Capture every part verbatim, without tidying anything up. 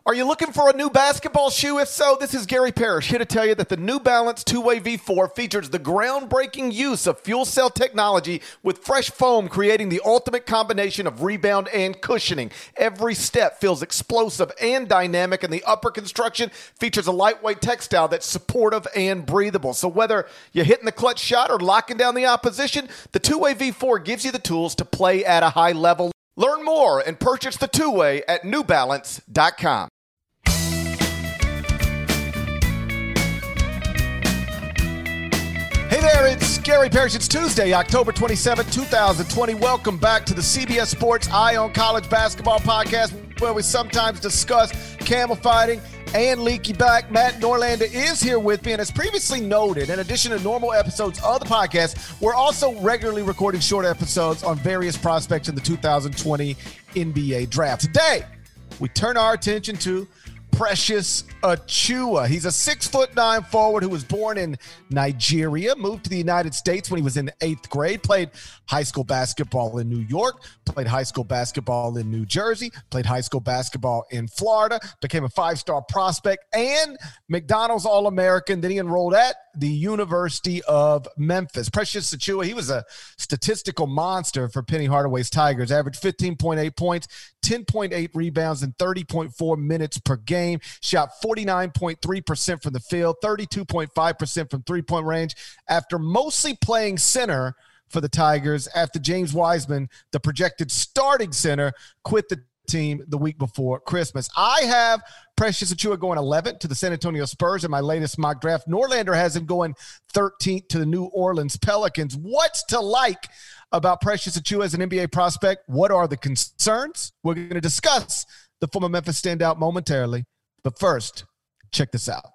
Are you looking for a new basketball shoe? If so, this is Gary Parrish here to tell you that the New Balance two-way V four features the groundbreaking use of fuel cell technology with fresh foam, creating the ultimate combination of rebound and cushioning. Every step feels explosive and dynamic, and the upper construction features a lightweight textile that's supportive and breathable. So whether you're hitting the clutch shot or locking down the opposition, the two-way V four gives you the tools to play at a high level. Learn more and purchase the two-way at new balance dot com. Hey there, it's Gary Parrish. It's Tuesday, October twenty-seventh, twenty twenty. Welcome back to the C B S Sports Eye on College Basketball podcast, where we sometimes discuss camel fighting and leaky back. Matt Norlander is here with me, and as previously noted, in addition to normal episodes of the podcast, we're also regularly recording short episodes on various prospects in the two thousand twenty N B A draft. Today, we turn our attention to Precious Achiuwa. He's a six foot nine forward who was born in Nigeria, moved to the United States when he was in eighth grade, played high school basketball in New York, played high school basketball in New Jersey, played high school basketball in Florida, became a five-star prospect and McDonald's All-American. Then he enrolled at the University of Memphis. Precious Achiuwa, he was a statistical monster for Penny Hardaway's Tigers, averaged fifteen point eight points, ten point eight rebounds, and thirty point four minutes per game. Shot forty-nine point three percent from the field, thirty-two point five percent from three-point range. After mostly playing center for the Tigers, after James Wiseman, the projected starting center, quit the team the week before Christmas. I have Precious Achiuwa going eleventh to the San Antonio Spurs in my latest mock draft. Norlander has him going thirteenth to the New Orleans Pelicans. What's to like about Precious Achiuwa as an N B A prospect? What are the concerns? We're going to discuss the former Memphis standout momentarily. But first, check this out.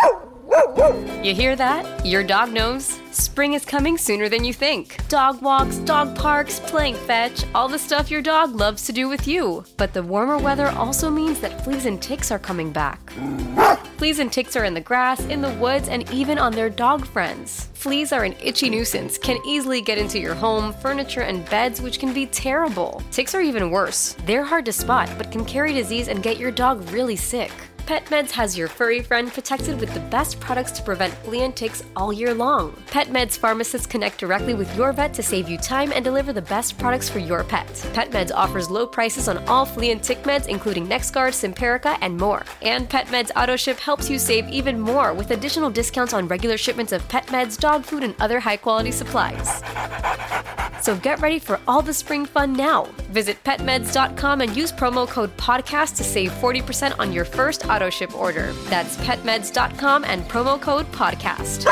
You hear that? Your dog knows. Spring is coming sooner than you think. Dog walks, dog parks, playing fetch, all the stuff your dog loves to do with you. But the warmer weather also means that fleas and ticks are coming back. Fleas and ticks are in the grass, in the woods, and even on their dog friends. Fleas are an itchy nuisance, can easily get into your home, furniture, and beds, which can be terrible. Ticks are even worse. They're hard to spot, but can carry disease and get your dog really sick. PetMeds has your furry friend protected with the best products to prevent flea and ticks all year long. PetMeds pharmacists connect directly with your vet to save you time and deliver the best products for your pet. PetMeds offers low prices on all flea and tick meds, including NexGard, Simparica, and more. And PetMeds AutoShip helps you save even more with additional discounts on regular shipments of pet meds, dog food, and other high-quality supplies. So get ready for all the spring fun now. Visit pet meds dot com and use promo code podcast to save forty percent on your first auto ship order. That's pet meds dot com and promo code podcast.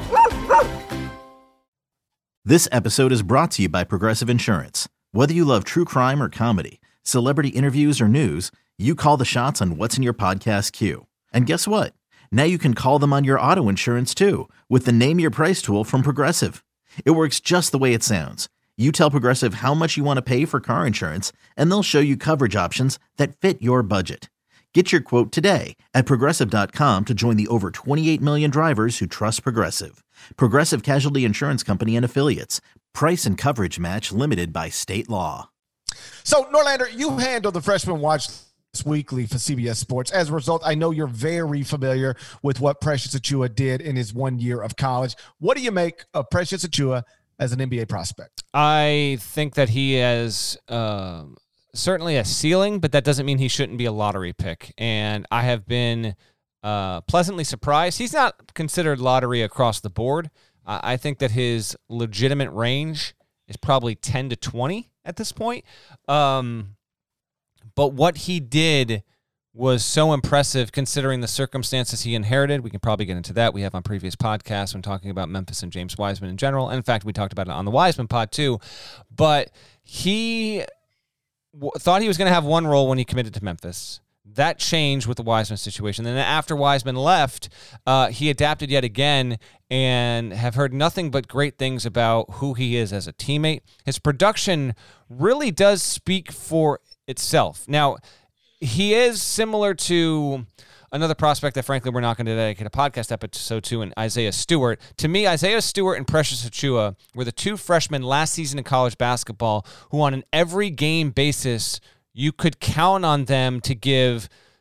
This episode is brought to you by Progressive Insurance. Whether you love true crime or comedy, celebrity interviews or news, you call the shots on what's in your podcast queue. And guess what? Now you can call them on your auto insurance too with the Name Your Price tool from Progressive. It works just the way it sounds. You tell Progressive how much you want to pay for car insurance, and they'll show you coverage options that fit your budget. Get your quote today at Progressive dot com to join the over twenty-eight million drivers who trust Progressive. Progressive Casualty Insurance Company and Affiliates. Price and coverage match limited by state law. So, Norlander, you handle the Freshman Watch weekly for C B S Sports. As a result, I know you're very familiar with what Precious Achiuwa did in his one year of college. What do you make of Precious Achiuwa as an N B A prospect? I think that he has um, certainly a ceiling, but that doesn't mean he shouldn't be a lottery pick. And I have been uh, pleasantly surprised. He's not considered lottery across the board. Uh, I think that his legitimate range is probably ten to twenty at this point. Um, but what he did was so impressive considering the circumstances he inherited. We can probably get into that. We have on previous podcasts when talking about Memphis and James Wiseman in general. And in fact, we talked about it on the Wiseman pod too. But he w- thought he was going to have one role when he committed to Memphis. That changed with the Wiseman situation. Then after Wiseman left, uh, he adapted yet again and have heard nothing but great things about who he is as a teammate. His production really does speak for itself. Now, he is similar to another prospect that, frankly, we're not going to dedicate a podcast episode to, and Isaiah Stewart. To me, Isaiah Stewart and Precious Achiuwa were the two freshmen last season in college basketball who, on an every-game basis, you could count on them to give,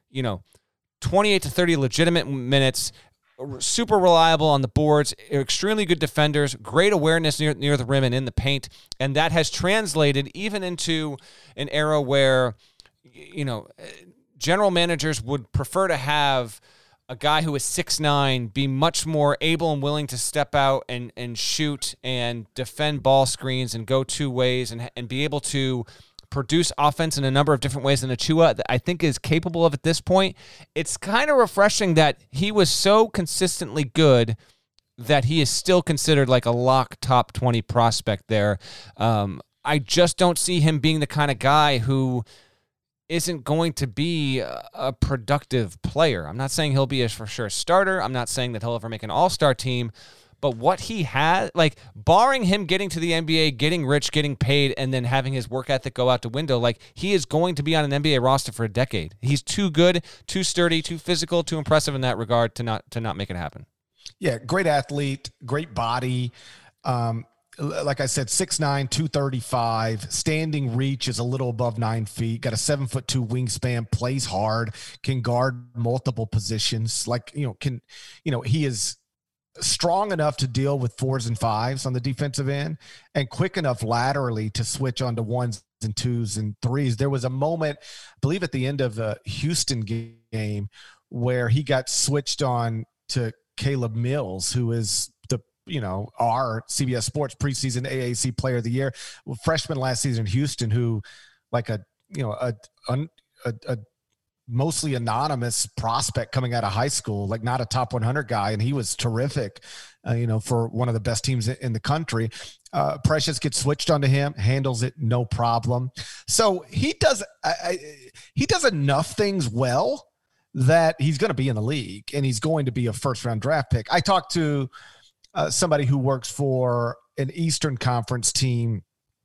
you know, twenty-eight to thirty legitimate minutes, super reliable on the boards, extremely good defenders, great awareness near near the rim and in the paint, and that has translated even into an era where, you know, general managers would prefer to have a guy who is six nine be much more able and willing to step out and, and shoot and defend ball screens and go two ways and and be able to produce offense in a number of different ways than Achiuwa that I think is capable of at this point. It's kind of refreshing that he was so consistently good that he is still considered like a lock top twenty prospect there. Um, I just don't see him being the kind of guy who isn't going to be a, a productive player. I'm not saying he'll be a for sure starter. I'm not saying that he'll ever make an all-star team. But what he has, like, barring him getting to the N B A, getting rich, getting paid, and then having his work ethic go out the window, like, he is going to be on an N B A roster for a decade. He's too good, too sturdy, too physical, too impressive in that regard to not to not make it happen. Yeah, great athlete, great body. Um, like I said, six nine, two thirty-five. Standing reach is a little above nine feet. Got a seven foot two wingspan. Plays hard. Can guard multiple positions. Like, you know, can you know he is strong enough to deal with fours and fives on the defensive end and quick enough laterally to switch onto ones and twos and threes. There was a moment, I believe at the end of the Houston game, where he got switched on to Caleb Mills, who is the, you know, our C B S Sports preseason A A C player of the year, freshman last season in Houston, who like a, you know, a, a, a mostly anonymous prospect coming out of high school, like not a top one hundred guy. And he was terrific, uh, you know, for one of the best teams in the country. Uh, Precious gets switched onto him, handles it no problem. So he does, I, I, he does enough things well that he's going to be in the league and he's going to be a first round draft pick. I talked to uh, somebody who works for an Eastern Conference team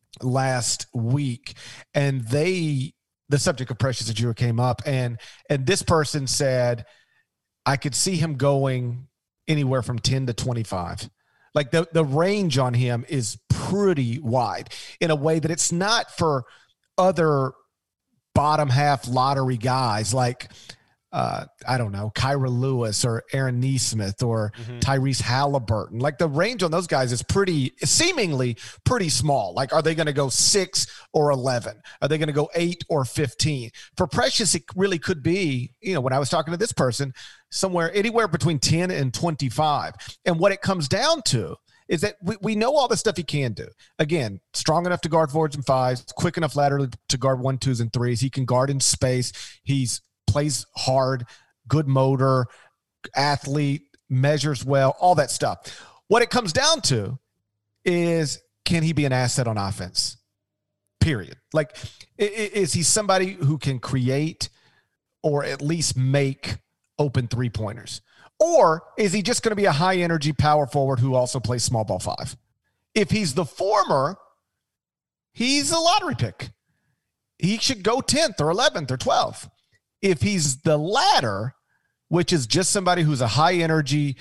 last week, and they, the subject of Precious Achiuwa came up, and and this person said, I could see him going anywhere from ten to twenty-five. Like the, the range on him is pretty wide in a way that it's not for other bottom half lottery guys like, uh, I don't know, Kyra Lewis or Aaron Nesmith or mm-hmm. Tyrese Halliburton. Like the range on those guys is pretty, seemingly pretty small. Like, are they going to go six or eleven? Are they going to go eight or fifteen? For Precious, it really could be, you know, when I was talking to this person, somewhere, anywhere between ten and twenty-five. And what it comes down to is that we, we know all the stuff he can do. Again, strong enough to guard fours and fives, quick enough laterally to guard one, twos, and threes. He can guard in space. He's plays hard, good motor, athlete, measures well, all that stuff. What it comes down to is, can he be an asset on offense? Period. Like, is he somebody who can create or at least make open three-pointers? Or is he just going to be a high-energy power forward who also plays small ball five? If he's the former, he's a lottery pick. He should go tenth or eleventh or twelfth. If he's the latter, which is just somebody who's a high-energy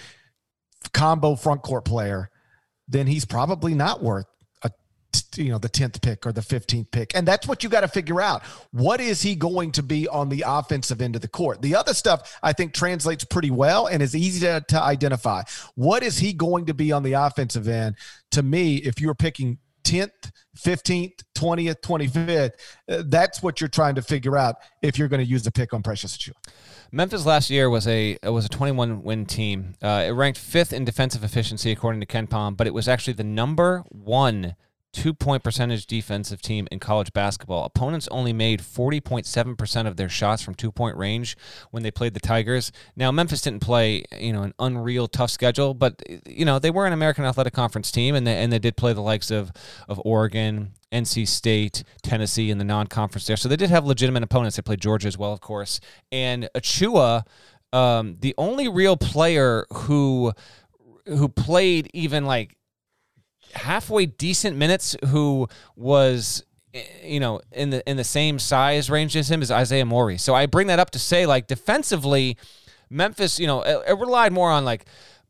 combo front court player, then he's probably not worth a, you know, the tenth pick or the fifteenth pick. And that's what you got to figure out. What is he going to be on the offensive end of the court? The other stuff I think translates pretty well and is easy to, to identify. What is he going to be on the offensive end? To me, if you were picking tenth, fifteenth, twentieth, twenty-fifth, uh, that's what you're trying to figure out if you're going to use the pick on Precious Achiuwa. Memphis last year was a was a twenty-one win team. Uh, it ranked fifth in defensive efficiency according to KenPom, but it was actually the number one two-point percentage defensive team in college basketball. Opponents only made forty point seven percent of their shots from two-point range when they played the Tigers. Now, Memphis didn't play, you know, an unreal tough schedule, but, you know, they were an American Athletic Conference team, and they, and they did play the likes of, of Oregon, N C State, Tennessee in the non-conference there. So they did have legitimate opponents. They played Georgia as well, of course. And Achiuwa, um, the only real player who who played even, like, halfway decent minutes who was, you know, in the in the same size range as him is Isaiah Morey. So I bring that up to say, like, defensively, Memphis, you know, it, it relied more on, like,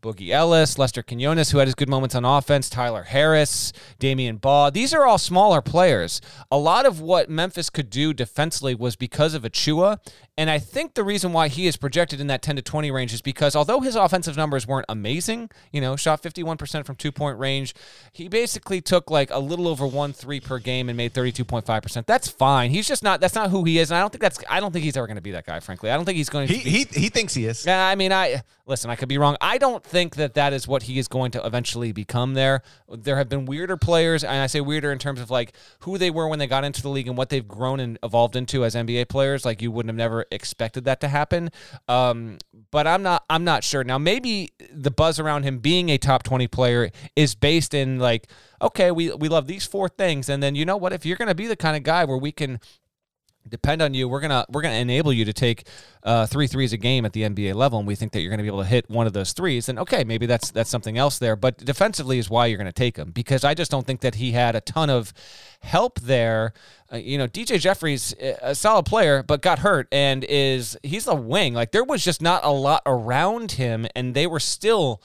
Boogie Ellis, Lester Quinones, who had his good moments on offense, Tyler Harris, Damian Baugh. These are all smaller players. A lot of what Memphis could do defensively was because of Achua, and I think the reason why he is projected in that ten to twenty range is because although his offensive numbers weren't amazing, you know, shot fifty-one percent from two-point range, he basically took like a little over one three per game and made thirty-two point five percent. That's fine. He's just not, that's not who he is, and I don't think that's, I don't think he's ever going to be that guy, frankly. I don't think he's going to he, be. He, he thinks he is. Yeah, I mean, I, listen, I could be wrong. I don't think that that is what he is going to eventually become there. There have been weirder players, and I say weirder in terms of like who they were when they got into the league and what they've grown and evolved into as N B A players. Like you wouldn't have never expected that to happen. Um, but I'm not, I'm not sure. Now, maybe the buzz around him being a top twenty player is based in like, okay, we, we love these four things. And then, you know what, if you're going to be the kind of guy where we can depend on you, we're gonna we're gonna enable you to take uh, three threes a game at the N B A level, and we think that you're gonna be able to hit one of those threes. Then okay, maybe that's that's something else there. But defensively is why you're gonna take him, because I just don't think that he had a ton of help there. Uh, you know, D J Jeffries, a solid player, but got hurt and is he's a wing. Like there was just not a lot around him, and they were still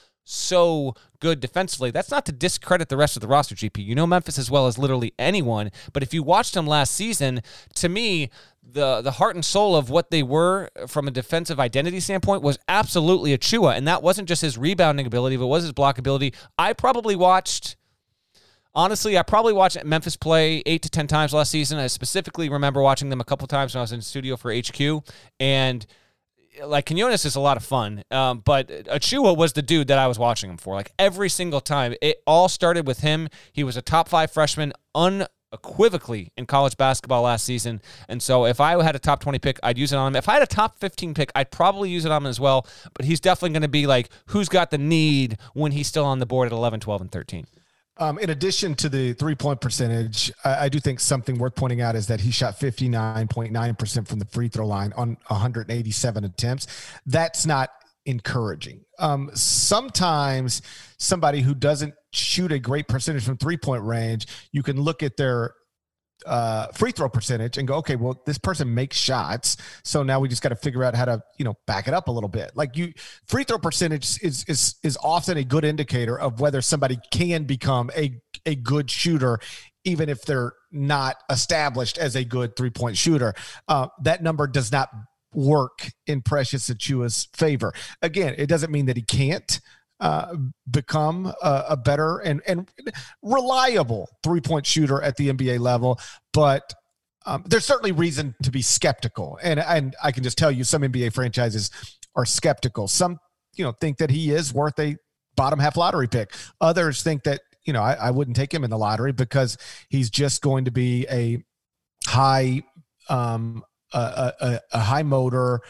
so good defensively. That's not to discredit the rest of the roster, G P. You know Memphis as well as literally anyone, but if you watched them last season, to me, the the heart and soul of what they were from a defensive identity standpoint was absolutely Achua, and that wasn't just his rebounding ability, but it was his block ability. I probably watched... Honestly, I probably watched Memphis play eight to ten times last season. I specifically remember watching them a couple times when I was in the studio for H Q, and like Quinones is a lot of fun, um, but Achua was the dude that I was watching him for. Like every single time, it all started with him. He was a top five freshman unequivocally in college basketball last season, and so if I had a top twenty pick, I'd use it on him. If I had a top fifteen pick, I'd probably use it on him as well, but he's definitely going to be like, who's got the need when he's still on the board at eleven, twelve, and thirteen. Um, in addition to the three-point percentage, I, I do think something worth pointing out is that he shot fifty-nine point nine percent from the free throw line on one hundred eighty-seven attempts. That's not encouraging. Um, sometimes somebody who doesn't shoot a great percentage from three-point range, you can look at their uh, free throw percentage and go, okay, well, this person makes shots. So now we just got to figure out how to, you know, back it up a little bit. Like you free throw percentage is, is, is often a good indicator of whether somebody can become a, a good shooter, even if they're not established as a good three point shooter. Uh, that number does not work in Precious Achua's favor. Again, it doesn't mean that he can't Uh, become a, a better and, and reliable three-point shooter at the N B A level, but um, there's certainly reason to be skeptical. And, and I can just tell you some N B A franchises are skeptical. Some, you know, think that he is worth a bottom half lottery pick. Others think that, you know, I, I wouldn't take him in the lottery because he's just going to be a high, um, a, a, a high motor,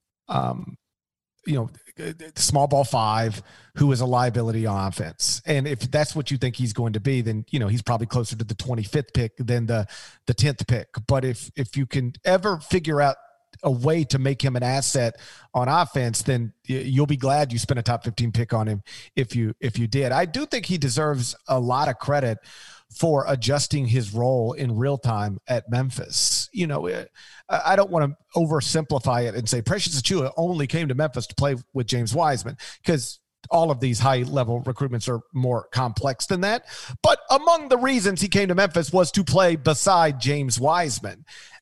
um, you know, small ball five who is a liability on offense. And if that's what you think he's going to be, then, you know, he's probably closer to the twenty-fifth pick than the, the tenth pick. But if, if you can ever figure out a way to make him an asset on offense, then you'll be glad you spent a top fifteen pick on him. If you, if you did, I do think he deserves a lot of credit for adjusting his role in real time at Memphis. You know, I don't want to oversimplify it and say Precious Achiuwa only came to Memphis to play with James Wiseman, because all of these high level recruitments are more complex than that. But among the reasons he came to Memphis was to play beside James Wiseman.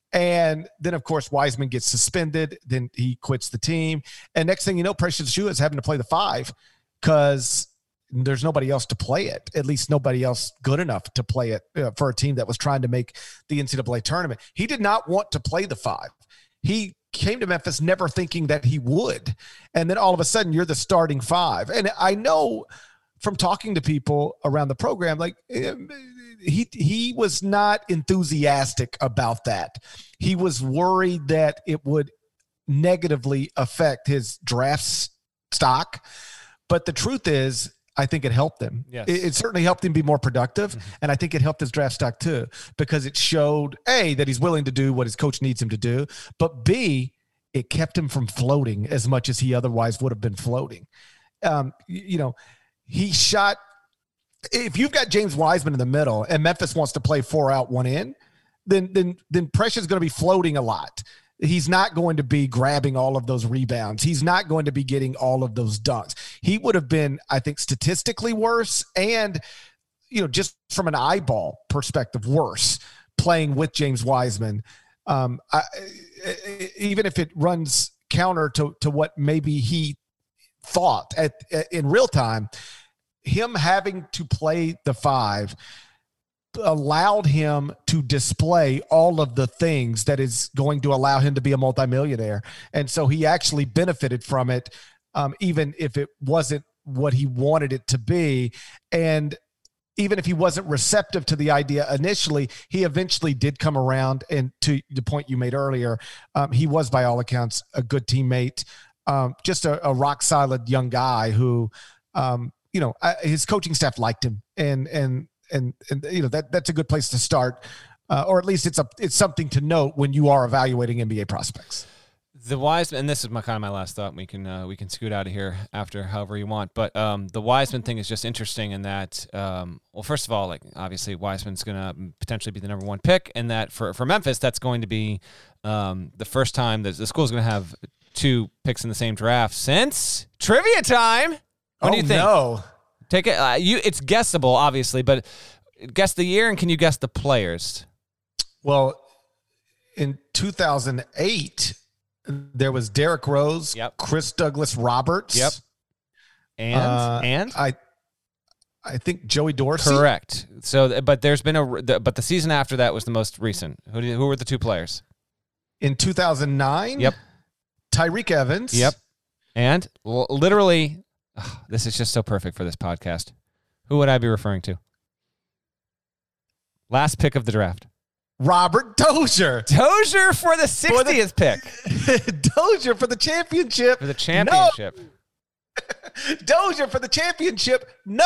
And then, of course, Wiseman gets suspended. Then he quits the team. And next thing you know, Precious Achiuwa is having to play the five because there's nobody else to play it, at least nobody else good enough to play it uh, for a team that was trying to make the N C double A tournament. He did not want to play the five. He came to Memphis never thinking that he would. And then all of a sudden you're the starting five. And I know from talking to people around the program, like he, he was not enthusiastic about that. He was worried that it would negatively affect his draft stock. But the truth is, I think it helped him. Yes. It, it certainly helped him be more productive, mm-hmm. and I think it helped his draft stock too, because it showed, A, that he's willing to do what his coach needs him to do, but B, it kept him from floating as much as he otherwise would have been floating. Um, you, you know, he shot – if you've got James Wiseman in the middle and Memphis wants to play four out, one in, then then then Precious is going to be floating a lot. He's not going to be grabbing all of those rebounds. He's not going to be getting all of those dunks. He would have been, I think, statistically worse and, you know, just from an eyeball perspective, worse playing with James Wiseman. Um, I, even if it runs counter to, to what maybe he thought at, at in real time, him having to play the five allowed him to display all of the things that is going to allow him to be a multimillionaire. And so he actually benefited from it, um, even if it wasn't what he wanted it to be. And even if he wasn't receptive to the idea initially, he eventually did come around. And to the point you made earlier, um, he was, by all accounts, a good teammate, um, just a, a rock solid young guy who, um, you know, I, his coaching staff liked him. And, and, And, and you know, that that's a good place to start, uh, or at least it's a it's something to note when you are evaluating N B A prospects. The Wiseman, and this is my kind of my last thought. We can uh, we can scoot out of here after however you want. But um, the Wiseman thing is just interesting in that, um, well, first of all, like obviously Wiseman's going to potentially be the number one pick, and that for, for Memphis, that's going to be um, the first time that the school's going to have two picks in the same draft since trivia time. What oh, do you think? No. Take it. Uh, you. It's guessable, obviously, but guess the year, and can you guess the players? Well, in two thousand eight, there was Derrick Rose, yep. Chris Douglas Roberts, yep, and uh, and I, I think Joey Dorsey. Correct. So, but there's been a, the, but the season after that was the most recent. Who did, who were the two players? In two thousand nine. Yep. Tyreke Evans. Yep. And l- literally. Oh, this is just so perfect for this podcast. Who would I be referring to? Last pick of the draft. Robert Dozier. Dozier for the sixtieth for the, pick. Dozier for the championship. For the championship. No. Dozier for the championship. No.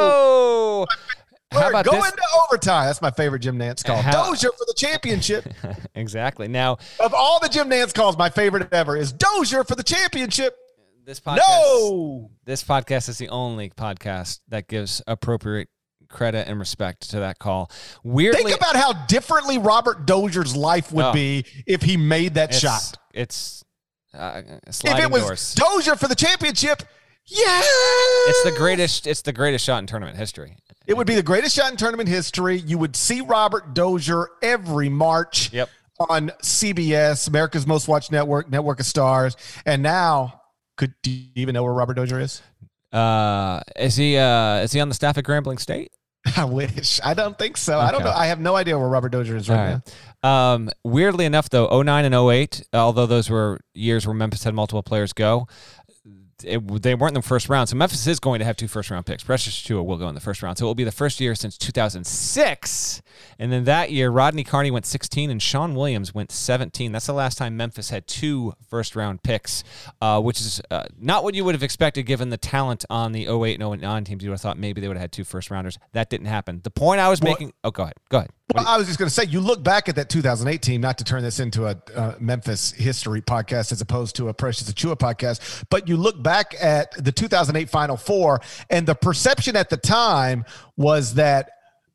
No. How about go this? into overtime. That's my favorite Jim Nantz call. How, Dozier for the championship. Exactly. Now, of all the Jim Nantz calls, my favorite ever is Dozier for the championship. This podcast, no! This podcast is the only podcast that gives appropriate credit and respect to that call. Weirdly, think about how differently Robert Dozier's life would oh, be if he made that it's, shot. It's uh, sliding if it was doors. Dozier for the championship, yeah, it's the greatest. It's the greatest shot in tournament history. It would be the greatest shot in tournament history. You would see Robert Dozier every March yep. on C B S, America's Most Watched Network, Network of Stars, and now. Could do you even know where Robert Dozier is? Uh, is he uh, is he on the staff at Grambling State? I wish. I don't think so. Okay. I don't know. I have no idea where Robert Dozier is right, right now. Um, weirdly enough, though, oh nine and oh eight, although those were years where Memphis had multiple players go, it, they weren't in the first round. So Memphis is going to have two first-round picks. Precious Achiuwa will go in the first round. So it will be the first year since two thousand six. And then that year, Rodney Carney went sixteen and Sean Williams went seventeen. That's the last time Memphis had two first-round picks, uh, which is uh, not what you would have expected given the talent on the oh eight and oh nine teams. You would have thought maybe they would have had two first-rounders. That didn't happen. The point I was well, making – oh, go ahead. Go ahead. Well, I was just going to say, you look back at that two thousand eight team, not to turn this into a uh, Memphis history podcast as opposed to a Precious Achiuwa podcast, but you look back at the two thousand eight Final Four, and the perception at the time was that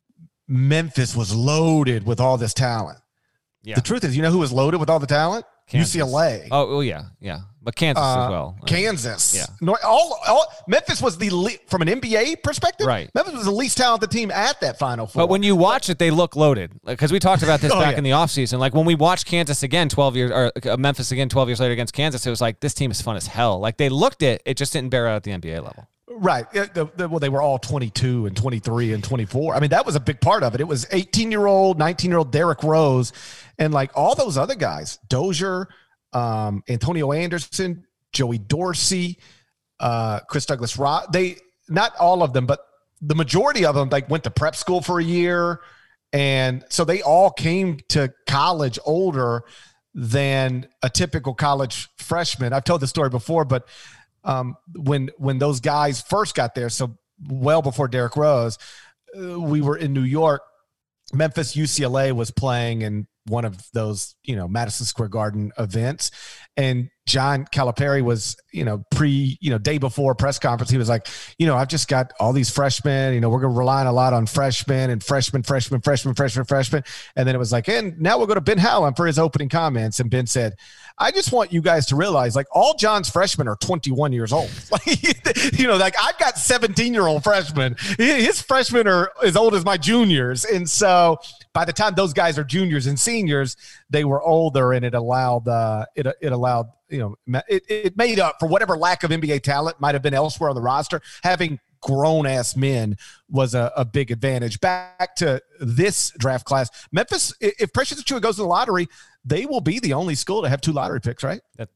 Memphis was loaded with all this talent. Yeah. The truth is, you know who was loaded with all the talent? Kansas. U C L A. Oh, well, yeah, yeah. But Kansas uh, as well. Kansas. Yeah. No, all, all, Memphis was the le- from an N B A perspective. Right. Memphis was the least talented team at that Final Four. But when you watch it, they look loaded. Because we talked about this oh, back yeah. in the offseason. Like when we watched Kansas again, twelve years, or uh, Memphis again, twelve years later against Kansas, it was like this team is fun as hell. Like they looked it, it just didn't bear out at the N B A level. Right. The, the, well, they were all twenty-two and twenty-three and twenty-four. I mean, that was a big part of it. It was eighteen-year-old, nineteen-year-old Derrick Rose, and like all those other guys, Dozier, um, Antonio Anderson, Joey Dorsey, uh, Chris Douglas Roberts. They not all of them, but the majority of them like went to prep school for a year, and so they all came to college older than a typical college freshman. I've told the story before, but. Um, when when those guys first got there, so well before Derrick Rose, uh, we were in New York. Memphis U C L A was playing, and one of those, you know, Madison Square Garden events. And John Calipari was, you know, pre, you know, day before press conference, he was like, you know, I've just got all these freshmen, you know, we're going to rely a lot on freshmen and freshmen, freshmen, freshmen, freshmen, freshmen. And then it was like, and now we'll go to Ben Howland for his opening comments. And Ben said, I just want you guys to realize, like, all John's freshmen are twenty-one years old. Like, you know, like I've got seventeen-year-old freshmen. His freshmen are as old as my juniors. And so by the time those guys are juniors and seniors, they were older, and it allowed, uh, it, it allowed, you know, it, it made up for whatever lack of N B A talent might have been elsewhere on the roster. Having grown-ass men was a, a big advantage. Back to this draft class, Memphis, if Precious Achiuwa goes to the lottery, they will be the only school to have two lottery picks, right? That,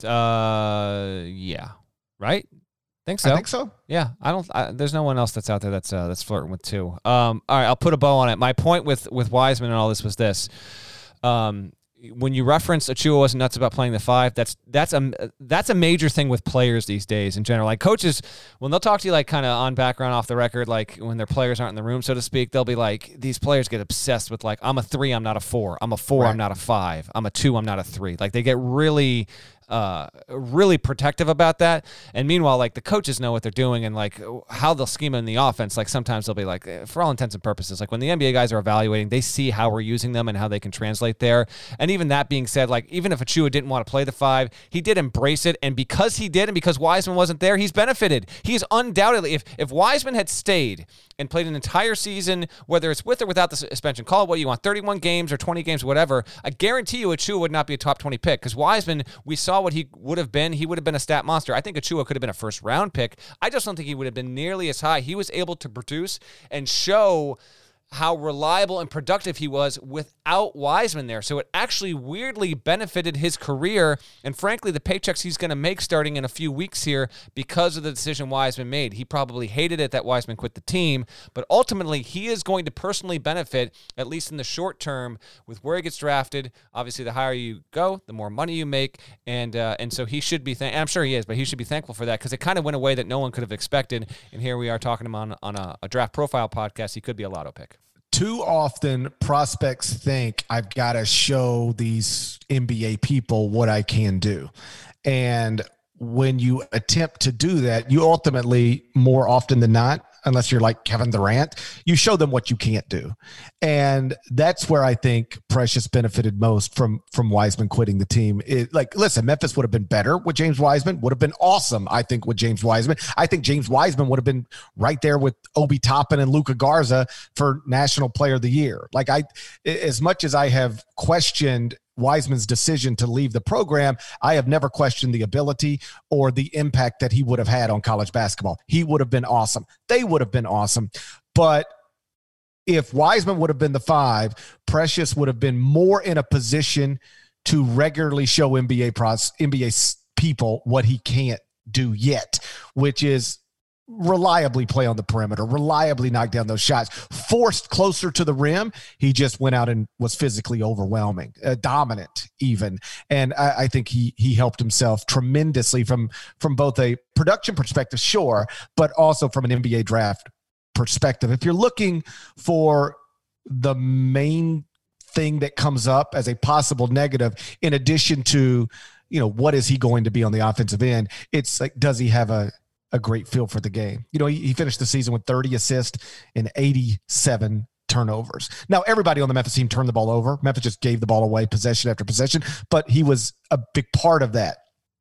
uh, yeah, right? Think so. I think so. Yeah, I don't. I, there's no one else that's out there that's uh, that's flirting with two. Um, all right, I'll put a bow on it. My point with with Wiseman and all this was this: um, when you reference Achiuwa wasn't nuts about playing the five, that's that's a that's a major thing with players these days in general. Like coaches, when they'll talk to you like kind of on background, off the record, like when their players aren't in the room, so to speak, they'll be like, these players get obsessed with like, I'm a three, I'm not a four. I'm a four, right. I'm not a five. I'm a two, I'm not a three. Like they get really. Uh, really protective about that. And meanwhile, like the coaches know what they're doing and like how they'll scheme in the offense. Like sometimes they'll be like, for all intents and purposes, like when the N B A guys are evaluating, they see how we're using them and how they can translate there. And even that being said, like even if Achiuwa didn't want to play the five, he did embrace it. And because he did, and because Wiseman wasn't there, he's benefited. He's undoubtedly, if if Wiseman had stayed and played an entire season, whether it's with or without the suspension, call it what you want, thirty-one games or twenty games, whatever, I guarantee you Achiuwa would not be a top twenty pick because Wiseman, we saw what he would have been. He would have been a stat monster. I think Achiuwa could have been a first round pick. I just don't think he would have been nearly as high. He was able to produce and show how reliable and productive he was without Wiseman there. So it actually weirdly benefited his career and, frankly, the paychecks he's going to make starting in a few weeks here because of the decision Wiseman made. He probably hated it that Wiseman quit the team, but ultimately he is going to personally benefit, at least in the short term, with where he gets drafted. Obviously, the higher you go, the more money you make, and uh, and so he should be, th- I'm sure he is, but he should be thankful for that because it kind of went a way that no one could have expected, and here we are talking to him on, on a, a draft profile podcast. He could be a lotto pick. Too often prospects think I've got to show these N B A people what I can do. And when you attempt to do that, you ultimately, more often than not, unless you're like Kevin Durant, you show them what you can't do. And that's where I think Precious benefited most from, from Wiseman quitting the team. It, like, listen, Memphis would have been better with James Wiseman, would have been awesome, I think, with James Wiseman. I think James Wiseman would have been right there with Obi Toppin and Luka Garza for National Player of the Year. Like, I, as much as I have questioned Wiseman's decision to leave the program, I have never questioned the ability or the impact that he would have had on college basketball. He would have been awesome. They would have been awesome. But if Wiseman would have been the five, Precious would have been more in a position to regularly show N B A pros, N B A people what he can't do yet, which is reliably play on the perimeter, reliably knock down those shots, forced closer to the rim. He just went out and was physically overwhelming, uh, dominant even. And I, I think he he helped himself tremendously from, from both a production perspective, sure, but also from an N B A draft perspective. If you're looking for the main thing that comes up as a possible negative, in addition to, you know, what is he going to be on the offensive end, it's like, does he have a a great feel for the game? You know, he, he finished the season with thirty assists and eighty-seven turnovers. Now, everybody on the Memphis team turned the ball over. Memphis just gave the ball away possession after possession, but he was a big part of that.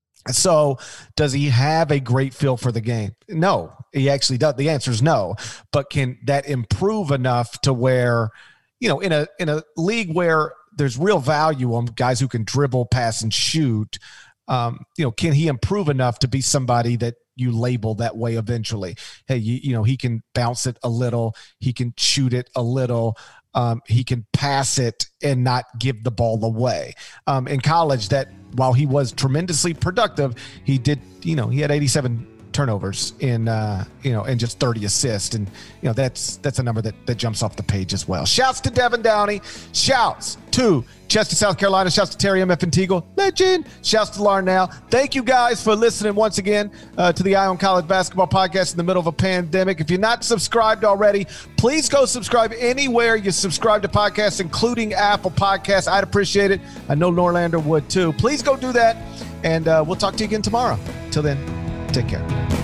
So does he have a great feel for the game? No, he actually does. The answer is no. But can that improve enough to where, you know, in a in a league where there's real value on guys who can dribble, pass, and shoot, um, you know, can he improve enough to be somebody that you label that way eventually? Hey, you, you know, he can bounce it a little. He can shoot it a little. Um, he can pass it and not give the ball away. Um, in college, that while he was tremendously productive, he did, you know, he had eighty-seven turnovers in, uh, you know, and just thirty assists. And, you know, that's that's a number that, that jumps off the page as well. Shouts to Devin Downey. Shouts to Chester, South Carolina. Shouts to Terry M. F. Antigua. Legend. Shouts to Larnell. Thank you guys for listening once again uh, to the Eye on College Basketball Podcast in the middle of a pandemic. If you're not subscribed already, please go subscribe anywhere you subscribe to podcasts, including Apple Podcasts. I'd appreciate it. I know Norlander would too. Please go do that, and uh, we'll talk to you again tomorrow. Till then, take care.